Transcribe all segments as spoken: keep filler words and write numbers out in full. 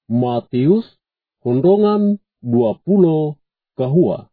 Matius, Hondongan dua puluh kahua.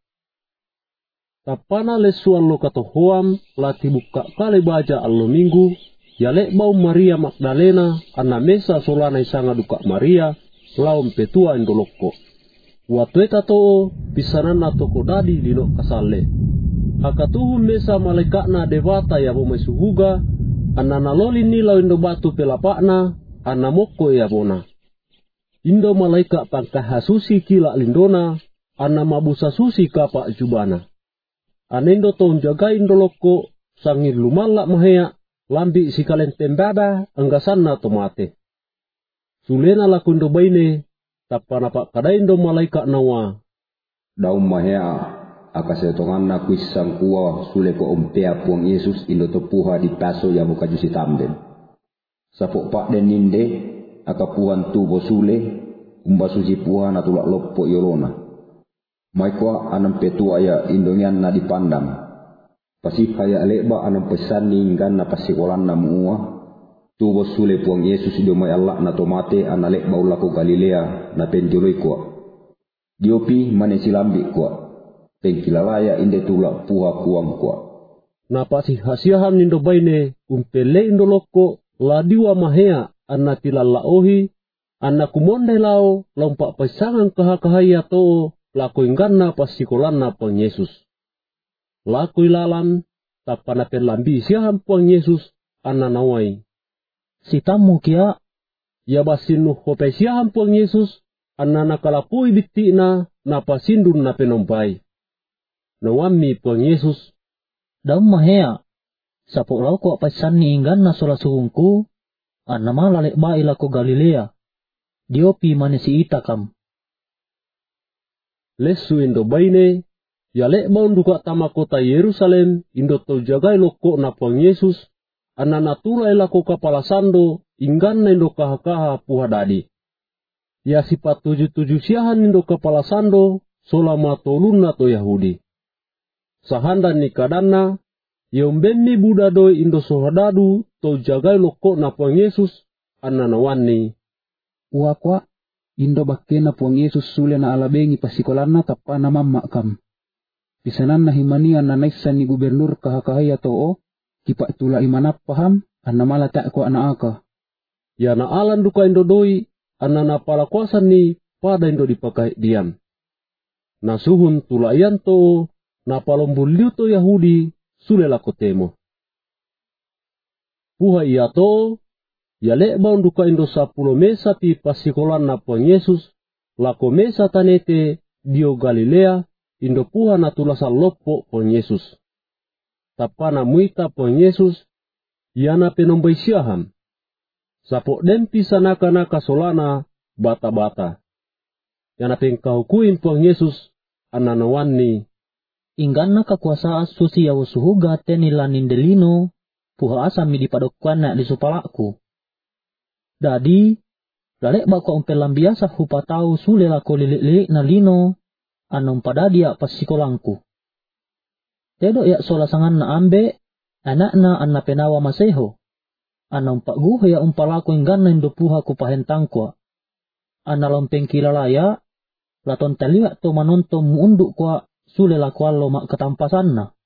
Tapana lesuan lo katohoam lati buka kali baca allo minggu, yalek bau Maria Magdalena anna mesa solana isanga duka Maria, laum petua indoloko. Watu eta to pisanana toko dadi lino kasale. Akatuhu mesa malaikatna dewata ya bomai suhuga, anna naloli nila indo batu pelapakna, anna moko ya bona. Indo malaikat pangkah susi kila lindona, anna mabusa susi kapak jubana. Anendo ton jaga indoloko sangir lumala mahea lambi si kalen tembada anggasanna tomate. Sulena lakundo baine tapana pak kadaindo malaikat nawa. Daum mahea akasetonganna kuisang kuwa sule ko ompea puang Yesus indo topuha di paso ya buka jusi tamben. Sapok pak deninde akapuhan tubo sule umba susi puha na tulak loppo yolona. Maikwa anam petua ya indonyan na dipandang. Pasif kaya leba anam pesan ninggan na pasikolan na muua. Tubo sule puang Yesus ido may Allah na tomate analek baula ko Galilea na penjuloy kwa. Diopi mane silambi kwa. Pengkilalaya inde tulak puha kuang kwa. Na pasih hasiahan nindo baine umpele indoloko ladiwa mahea anna tilala ohi. Anna kumonde lao lompak pasangan kahakahaya to. Lakui ngana pasikolanna puang Yesus. Lakui lalan tapana perlambi siaham puang Yesus anna nawai. Si tamu kia. Ya basinu hope siaham puang Yesus anna nakalapui bitina na pasindun na penompai. Nawami puang Yesus. Daum mahea. Sapok lau ko pasan ni inggan na sola suhungku. Anna malalek baila ko Galilea. Diopi manesi itakam. Lesu indo baine, yalek baun duka tama kota Yerusalem, indo to jagai loko na puang Yesus, anna natura elako kapala sando, inggan na indo kahakaha puha dadi. Ya sifat tuju-tuju siahan indo kapala sando, solama tolun na to Yahudi. Sahanda ni kadanna, yombeni budadoi indo sohadadu, to jagai loko na puang Yesus, anna nawani. Uakwa. Indo bakkena puang Yesus sule na alabengi pasikolanna tapana mamma kam. Pisanan na himanian na naisan ni gubernur kahakahaya too, kipak tula imanap paham, anna malata ko anaaka. Ya na alan duka indo doi, anna na pala kuasan ni pada indo dipakai diam. Na suhun tula iyan too, na palombuliu to Yahudi, sule lako temo. Puha iya too, yalek baun duka indo sapulo mesa pi pasikolan na puang Yesus, lako mesa tanete dio Galilea, indo puha na tulasa lopo puang Yesus. Tapana muita puang Yesus, yana penombai siaham. Sapok dempi sanaka-naka solana bata-bata. Yana pengkahukuin puang Yesus, ananawan ni. Inggan na kakuasaan susi yawo suhuga tenilanin delino, puha asami di padokuan na disupalaku. Dadi, lalek bako umpelam biasa hupa tau sule lako lilik-lilik na lino, anong padadia pasikolangku. Tedo ya sola sangan na ambe, anak na anna penawa maseho. Anong paguh ya umpalako inggan na indopuha ku pahentangkwa. Anna lompeng kilalaya, laton taliak to manonton muunduk kwa sule lako allo mak ketampasan na.